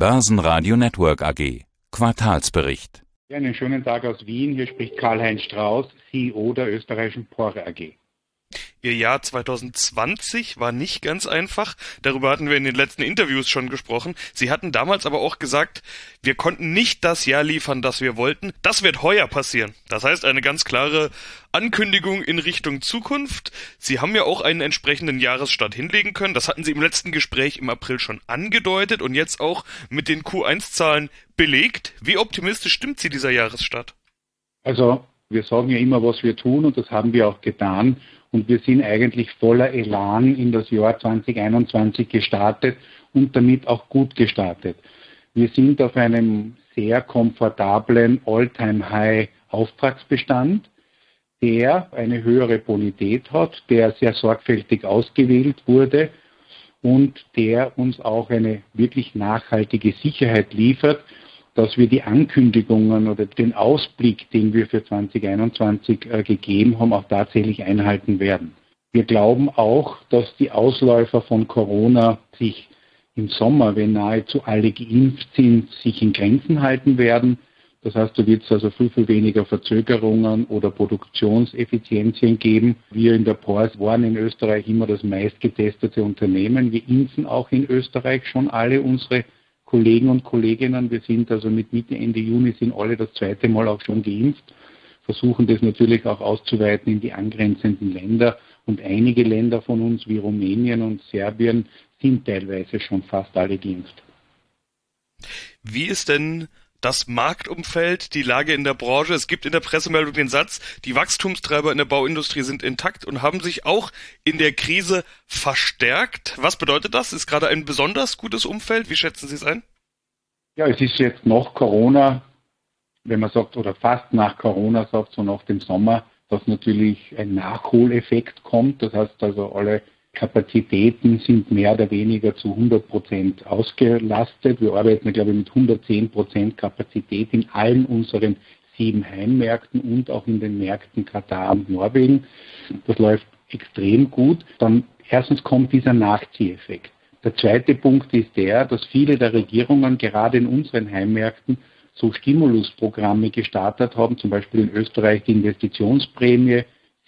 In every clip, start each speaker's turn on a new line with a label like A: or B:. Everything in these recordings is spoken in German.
A: Börsenradio Network AG. Quartalsbericht.
B: Ja, einen schönen Tag aus Wien. Hier spricht Karl-Heinz Strauß, CEO der österreichischen PORRE AG.
C: Ihr Jahr 2020 war nicht ganz einfach. Darüber hatten wir in den letzten Interviews schon gesprochen. Sie hatten damals aber auch gesagt, wir konnten nicht das Jahr liefern, das wir wollten. Das wird heuer passieren. Das heißt, eine ganz klare Ankündigung in Richtung Zukunft. Sie haben ja auch einen entsprechenden Jahresstart hinlegen können. Das hatten Sie im letzten Gespräch im April schon angedeutet und jetzt auch mit den Q1-Zahlen belegt. Wie optimistisch stimmt Sie dieser Jahresstart?
B: Also, wir sagen ja immer, was wir tun, und das haben wir auch getan. Und wir sind eigentlich voller Elan in das Jahr 2021 gestartet und damit auch gut gestartet. Wir sind auf einem sehr komfortablen All-Time-High-Auftragsbestand, der eine höhere Bonität hat, der sehr sorgfältig ausgewählt wurde und der uns auch eine wirklich nachhaltige Sicherheit liefert, dass wir die Ankündigungen oder den Ausblick, den wir für 2021 gegeben haben, auch tatsächlich einhalten werden. Wir glauben auch, dass die Ausläufer von Corona sich im Sommer, wenn nahezu alle geimpft sind, sich in Grenzen halten werden. Das heißt, da wird es also viel weniger Verzögerungen oder Produktionseffizienzien geben. Wir in der PORRE waren in Österreich immer das meistgetestete Unternehmen. Wir impfen auch in Österreich schon alle unsere Kollegen und Kolleginnen. Wir sind also mit Mitte, Ende Juni sind alle das zweite Mal auch schon geimpft, versuchen das natürlich auch auszuweiten in die angrenzenden Länder. Und einige Länder von uns wie Rumänien und Serbien sind teilweise schon fast alle geimpft.
C: Wie ist denn das Marktumfeld, die Lage in der Branche? Es gibt in der Pressemeldung den Satz, die Wachstumstreiber in der Bauindustrie sind intakt und haben sich auch in der Krise verstärkt. Was bedeutet das? Ist gerade ein besonders gutes Umfeld? Wie schätzen Sie es ein?
B: Ja, es ist jetzt nach Corona, wenn man sagt, oder fast nach Corona sagt, so nach dem Sommer, dass natürlich ein Nachholeffekt kommt. Das heißt also, alle Kapazitäten sind mehr oder weniger zu 100% ausgelastet. Wir arbeiten, glaube ich, mit 110% Kapazität in allen unseren 7 Heimmärkten und auch in den Märkten Katar und Norwegen. Das läuft extrem gut. Dann erstens kommt dieser Nachzieheffekt. Der zweite Punkt ist der, dass viele der Regierungen gerade in unseren Heimmärkten so Stimulusprogramme gestartet haben, zum Beispiel in Österreich die Investitionsprämie,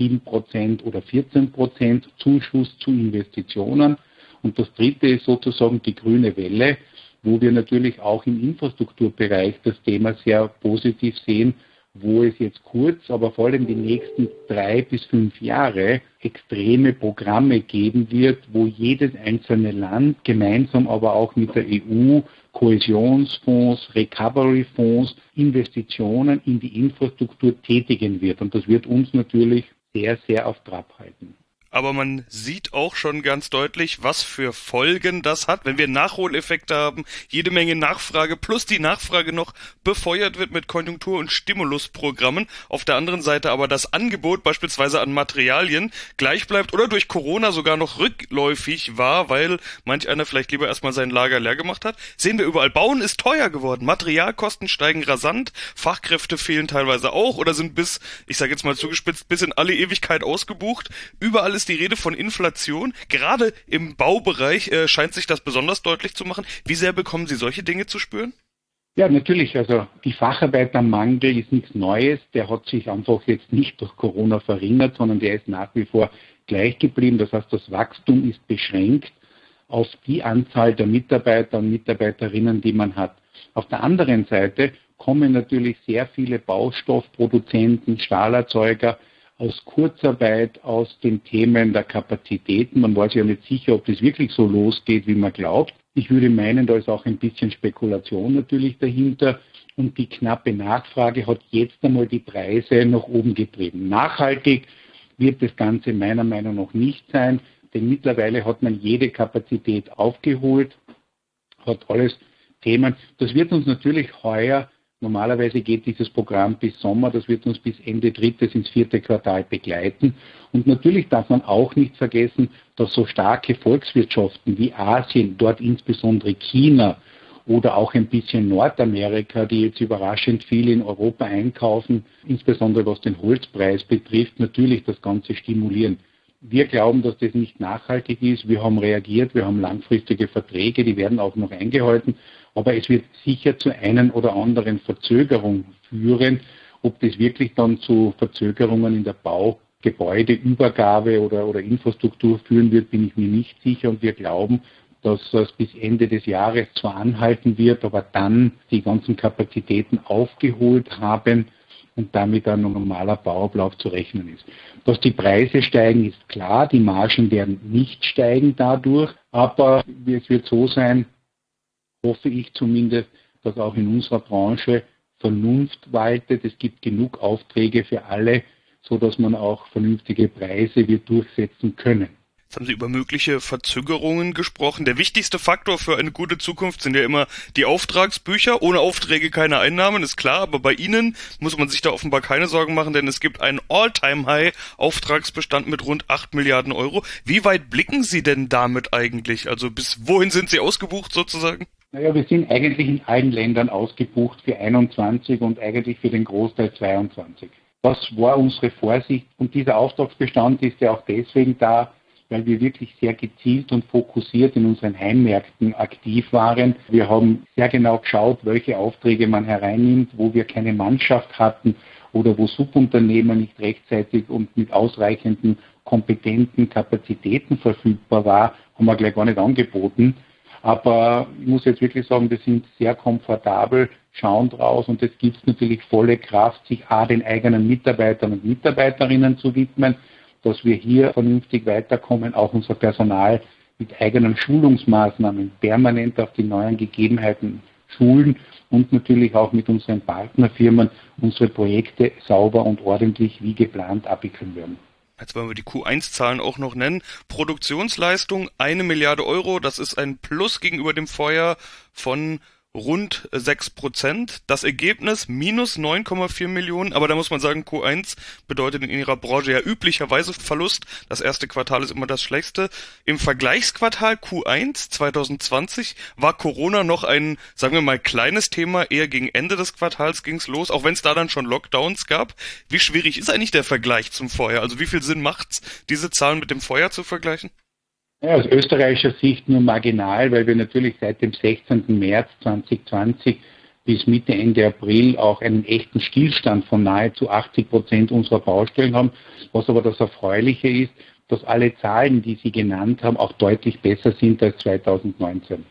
B: 7% oder 14% Zuschuss zu Investitionen. Und das dritte ist sozusagen die grüne Welle, wo wir natürlich auch im Infrastrukturbereich das Thema sehr positiv sehen, wo es jetzt kurz, aber vor allem die nächsten 3 bis 5 Jahre extreme Programme geben wird, wo jedes einzelne Land gemeinsam aber auch mit der EU Kohäsionsfonds, Recovery-Fonds, Investitionen in die Infrastruktur tätigen wird. Und das wird uns natürlich sehr, sehr auf Trab halten.
C: Aber man sieht auch schon ganz deutlich, was für Folgen das hat, wenn wir Nachholeffekte haben, jede Menge Nachfrage plus die Nachfrage noch befeuert wird mit Konjunktur- und Stimulusprogrammen. Auf der anderen Seite aber das Angebot beispielsweise an Materialien gleich bleibt oder durch Corona sogar noch rückläufig war, weil manch einer vielleicht lieber erstmal sein Lager leer gemacht hat. Sehen wir überall, Bauen ist teuer geworden, Materialkosten steigen rasant, Fachkräfte fehlen teilweise auch oder sind bis, ich sage jetzt mal zugespitzt, bis in alle Ewigkeit ausgebucht. Überall ist die Rede von Inflation. Gerade im Baubereich scheint sich das besonders deutlich zu machen. Wie sehr bekommen Sie solche Dinge zu spüren?
B: Ja, natürlich. Also die Facharbeitermangel ist nichts Neues. Der hat sich einfach jetzt nicht durch Corona verringert, sondern der ist nach wie vor gleich geblieben. Das heißt, das Wachstum ist beschränkt auf die Anzahl der Mitarbeiter und Mitarbeiterinnen, die man hat. Auf der anderen Seite kommen natürlich sehr viele Baustoffproduzenten, Stahlerzeuger aus Kurzarbeit, aus den Themen der Kapazitäten. Man weiß ja nicht sicher, ob das wirklich so losgeht, wie man glaubt. Ich würde meinen, da ist auch ein bisschen Spekulation natürlich dahinter. Und die knappe Nachfrage hat jetzt einmal die Preise nach oben getrieben. Nachhaltig wird das Ganze meiner Meinung nach nicht sein, denn mittlerweile hat man jede Kapazität aufgeholt, hat alles Themen. Das wird uns natürlich heuer, normalerweise geht dieses Programm bis Sommer, das wird uns bis Ende 3. ins 4. Quartal begleiten. Und natürlich darf man auch nicht vergessen, dass so starke Volkswirtschaften wie Asien, dort insbesondere China oder auch ein bisschen Nordamerika, die jetzt überraschend viel in Europa einkaufen, insbesondere was den Holzpreis betrifft, natürlich das Ganze stimulieren. Wir glauben, dass das nicht nachhaltig ist. Wir haben reagiert, wir haben langfristige Verträge, die werden auch noch eingehalten. Aber es wird sicher zu einer oder anderen Verzögerung führen. Ob das wirklich dann zu Verzögerungen in der Gebäudeübergabe oder Infrastruktur führen wird, bin ich mir nicht sicher. Und wir glauben, dass es bis Ende des Jahres zwar anhalten wird, aber dann die ganzen Kapazitäten aufgeholt haben und damit ein normaler Bauablauf zu rechnen ist. Dass die Preise steigen, ist klar. Die Margen werden nicht steigen dadurch. Aber es wird so sein, hoffe ich zumindest, dass auch in unserer Branche Vernunft waltet. Es gibt genug Aufträge für alle, sodass man auch vernünftige Preise wird durchsetzen können.
C: Jetzt haben Sie über mögliche Verzögerungen gesprochen. Der wichtigste Faktor für eine gute Zukunft sind ja immer die Auftragsbücher. Ohne Aufträge keine Einnahmen, ist klar. Aber bei Ihnen muss man sich da offenbar keine Sorgen machen, denn es gibt einen All-Time-High-Auftragsbestand mit rund 8 Milliarden Euro. Wie weit blicken Sie denn damit eigentlich? Also bis wohin sind Sie ausgebucht sozusagen?
B: Naja, wir sind eigentlich in allen Ländern ausgebucht für 21 und eigentlich für den Großteil 22. Das war unsere Vorsicht und dieser Auftragsbestand ist ja auch deswegen da, weil wir wirklich sehr gezielt und fokussiert in unseren Heimmärkten aktiv waren. Wir haben sehr genau geschaut, welche Aufträge man hereinnimmt, wo wir keine Mannschaft hatten oder wo Subunternehmer nicht rechtzeitig und mit ausreichenden, kompetenten Kapazitäten verfügbar war, haben wir gleich gar nicht angeboten. Aber ich muss jetzt wirklich sagen, wir sind sehr komfortabel, schauen draus und es gibt natürlich volle Kraft, sich den eigenen Mitarbeitern und Mitarbeiterinnen zu widmen, dass wir hier vernünftig weiterkommen, auch unser Personal mit eigenen Schulungsmaßnahmen permanent auf die neuen Gegebenheiten schulen und natürlich auch mit unseren Partnerfirmen unsere Projekte sauber und ordentlich wie geplant abwickeln werden.
C: Jetzt wollen wir die Q1-Zahlen auch noch nennen. Produktionsleistung 1 Milliarde Euro, das ist ein Plus gegenüber dem Vorjahr von rund 6%. Das Ergebnis minus 9,4 Millionen, aber da muss man sagen, Q1 bedeutet in Ihrer Branche ja üblicherweise Verlust. Das erste Quartal ist immer das schlechteste. Im Vergleichsquartal Q1 2020 war Corona noch ein, sagen wir mal, kleines Thema. Eher gegen Ende des Quartals ging es los, auch wenn es da dann schon Lockdowns gab. Wie schwierig ist eigentlich der Vergleich zum Vorjahr? Also wie viel Sinn macht's, diese Zahlen mit dem Vorjahr zu vergleichen?
B: Ja, aus österreichischer Sicht nur marginal, weil wir natürlich seit dem 16. März 2020 bis Mitte, Ende April auch einen echten Stillstand von nahezu 80% unserer Baustellen haben. Was aber das Erfreuliche ist, dass alle Zahlen, die Sie genannt haben, auch deutlich besser sind als 2019.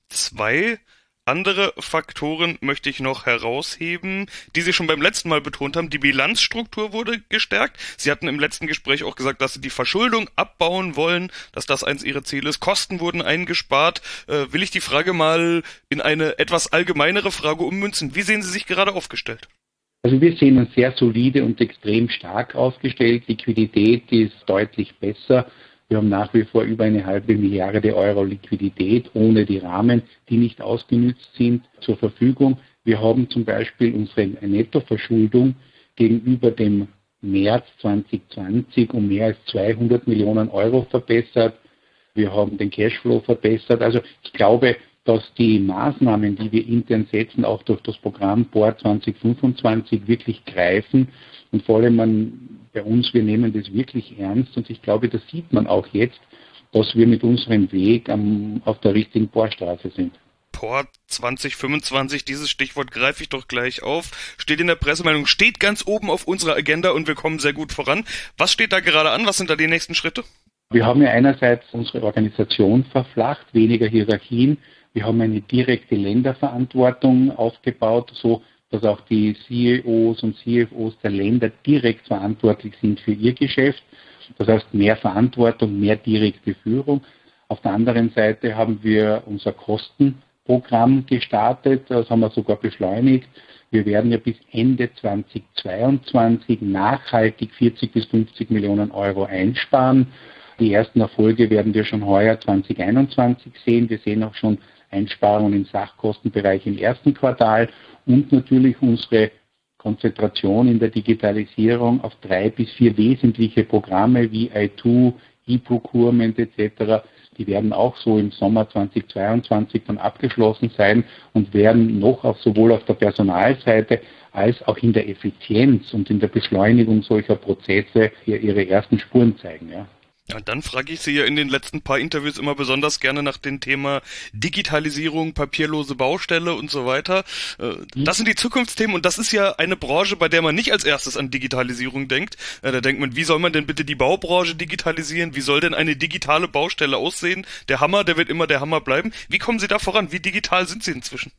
C: Zwei andere Faktoren möchte ich noch herausheben, die Sie schon beim letzten Mal betont haben. Die Bilanzstruktur wurde gestärkt. Sie hatten im letzten Gespräch auch gesagt, dass Sie die Verschuldung abbauen wollen, dass das eins Ihrer Ziele ist. Kosten wurden eingespart. Will ich die Frage mal in eine etwas allgemeinere Frage ummünzen. Wie sehen Sie sich gerade aufgestellt?
B: Also wir sehen uns sehr solide und extrem stark aufgestellt. Liquidität ist deutlich besser. Wir haben nach wie vor über 1,5 Milliarde Euro Liquidität ohne die Rahmen, die nicht ausgenützt sind, zur Verfügung. Wir haben zum Beispiel unsere Nettoverschuldung gegenüber dem März 2020 um mehr als 200 Millionen Euro verbessert. Wir haben den Cashflow verbessert. Also ich glaube, dass die Maßnahmen, die wir intern setzen, auch durch das Programm BOR 2025 wirklich greifen. Und vor allem bei uns, wir nehmen das wirklich ernst. Und ich glaube, das sieht man auch jetzt, dass wir mit unserem Weg auf der richtigen Bohrstraße sind.
C: BOR 2025, dieses Stichwort greife ich doch gleich auf. Steht in der Pressemeldung, steht ganz oben auf unserer Agenda und wir kommen sehr gut voran. Was steht da gerade an? Was sind da die nächsten Schritte?
B: Wir haben ja einerseits unsere Organisation verflacht, weniger Hierarchien. Wir haben eine direkte Länderverantwortung aufgebaut, so dass auch die CEOs und CFOs der Länder direkt verantwortlich sind für ihr Geschäft. Das heißt, mehr Verantwortung, mehr direkte Führung. Auf der anderen Seite haben wir unser Kostenprogramm gestartet. Das haben wir sogar beschleunigt. Wir werden ja bis Ende 2022 nachhaltig 40 bis 50 Millionen Euro einsparen. Die ersten Erfolge werden wir schon heuer 2021 sehen. Wir sehen auch schon Einsparungen im Sachkostenbereich im ersten Quartal und natürlich unsere Konzentration in der Digitalisierung auf 3 bis 4 wesentliche Programme wie i2, E-Procurement etc. Die werden auch so im Sommer 2022 dann abgeschlossen sein und werden noch sowohl auf der Personalseite als auch in der Effizienz und in der Beschleunigung solcher Prozesse ihre ersten Spuren zeigen. Ja.
C: Ja, und dann frage ich Sie ja in den letzten paar Interviews immer besonders gerne nach dem Thema Digitalisierung, papierlose Baustelle und so weiter. Das sind die Zukunftsthemen und das ist ja eine Branche, bei der man nicht als erstes an Digitalisierung denkt. Da denkt man, wie soll man denn bitte die Baubranche digitalisieren? Wie soll denn eine digitale Baustelle aussehen? Der Hammer, der wird immer der Hammer bleiben. Wie kommen Sie da voran? Wie digital sind Sie inzwischen?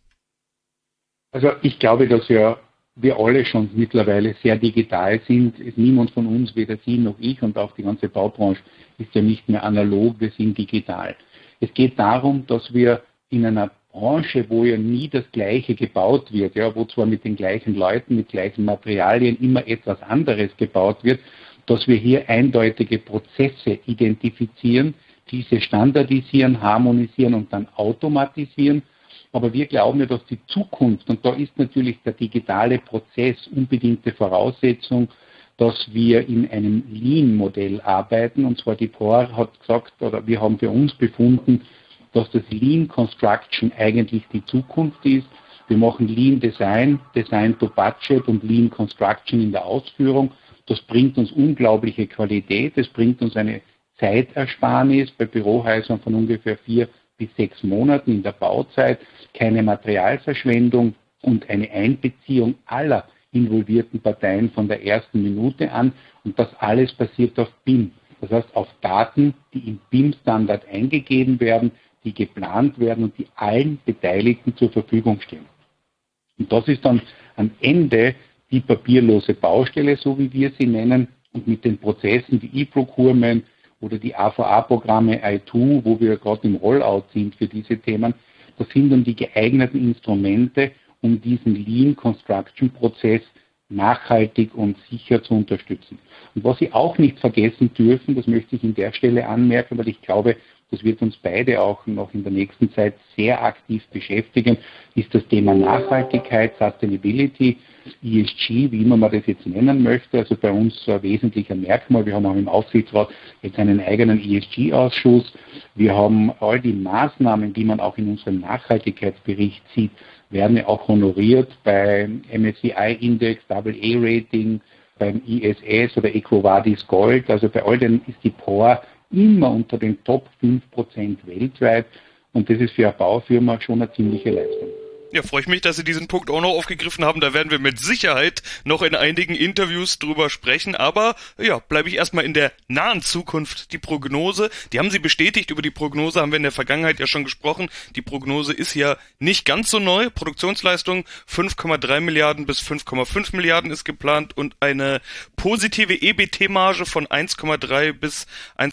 B: Also ich glaube, dass wir alle schon mittlerweile sehr digital sind. Niemand von uns, weder Sie noch ich und auch die ganze Baubranche, ist ja nicht mehr analog, wir sind digital. Es geht darum, dass wir in einer Branche, wo ja nie das Gleiche gebaut wird, ja, wo zwar mit den gleichen Leuten, mit gleichen Materialien immer etwas anderes gebaut wird, dass wir hier eindeutige Prozesse identifizieren, diese standardisieren, harmonisieren und dann automatisieren. Aber wir glauben ja, dass die Zukunft, und da ist natürlich der digitale Prozess unbedingte Voraussetzung, dass wir in einem Lean-Modell arbeiten. Und zwar die POR hat gesagt, oder wir haben für uns befunden, dass das Lean Construction eigentlich die Zukunft ist. Wir machen Lean Design, Design to Budget und Lean Construction in der Ausführung. Das bringt uns unglaubliche Qualität, es bringt uns eine Zeitersparnis bei Bürohäusern von ungefähr 4 bis 6 Monaten in der Bauzeit, keine Materialverschwendung und eine Einbeziehung aller involvierten Parteien von der ersten Minute an. Und das alles basiert auf BIM. Das heißt auf Daten, die im BIM-Standard eingegeben werden, die geplant werden und die allen Beteiligten zur Verfügung stehen. Und das ist dann am Ende die papierlose Baustelle, so wie wir sie nennen, und mit den Prozessen wie E-Procurement oder die AVA-Programme i2, wo wir gerade im Rollout sind für diese Themen, das sind dann die geeigneten Instrumente, um diesen Lean-Construction-Prozess nachhaltig und sicher zu unterstützen. Und was Sie auch nicht vergessen dürfen, das möchte ich an der Stelle anmerken, weil ich glaube, das wird uns beide auch noch in der nächsten Zeit sehr aktiv beschäftigen, ist das Thema Nachhaltigkeit, Sustainability, ESG, wie immer man das jetzt nennen möchte. Also bei uns ein wesentlicher Merkmal. Wir haben auch im Aufsichtsrat jetzt einen eigenen ESG-Ausschuss. Wir haben all die Maßnahmen, die man auch in unserem Nachhaltigkeitsbericht sieht, werden ja auch honoriert beim MSCI-Index, AA-Rating, beim ISS oder EcoVadis Gold. Also bei all denen ist die POR immer unter den Top 5% weltweit. Und das ist für eine Baufirma schon eine ziemliche Leistung.
C: Ja, freue ich mich, dass Sie diesen Punkt auch noch aufgegriffen haben. Da werden wir mit Sicherheit noch in einigen Interviews drüber sprechen. Aber ja, bleibe ich erstmal in der nahen Zukunft. Die Prognose, die haben Sie bestätigt. Über die Prognose haben wir in der Vergangenheit ja schon gesprochen. Die Prognose ist ja nicht ganz so neu. Produktionsleistung 5,3 Milliarden bis 5,5 Milliarden ist geplant und eine positive EBT-Marge von 1,3 bis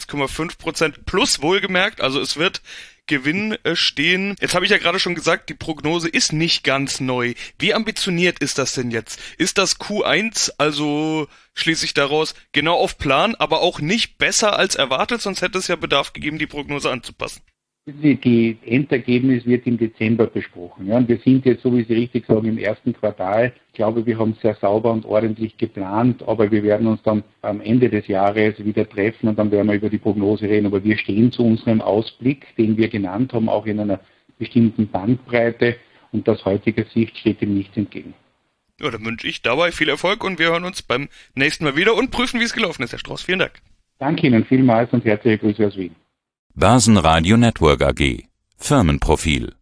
C: 1,5% plus wohlgemerkt. Also es wird Gewinn stehen. Jetzt habe ich ja gerade schon gesagt, die Prognose ist nicht ganz neu. Wie ambitioniert ist das denn jetzt? Ist das Q1, also schließe ich daraus, genau auf Plan, aber auch nicht besser als erwartet, sonst hätte es ja Bedarf gegeben, die Prognose anzupassen?
B: Die Endergebnis wird im Dezember besprochen. Ja, und wir sind jetzt, so wie Sie richtig sagen, im ersten Quartal. Ich glaube, wir haben sehr sauber und ordentlich geplant, aber wir werden uns dann am Ende des Jahres wieder treffen und dann werden wir über die Prognose reden. Aber wir stehen zu unserem Ausblick, den wir genannt haben, auch in einer bestimmten Bandbreite und aus heutiger Sicht steht dem nichts entgegen.
C: Ja, dann wünsche ich dabei viel Erfolg und wir hören uns beim nächsten Mal wieder und prüfen, wie es gelaufen ist, Herr Strauß. Vielen Dank.
B: Danke Ihnen vielmals und herzliche Grüße aus Wien.
A: Börsenradio Network AG. Firmenprofil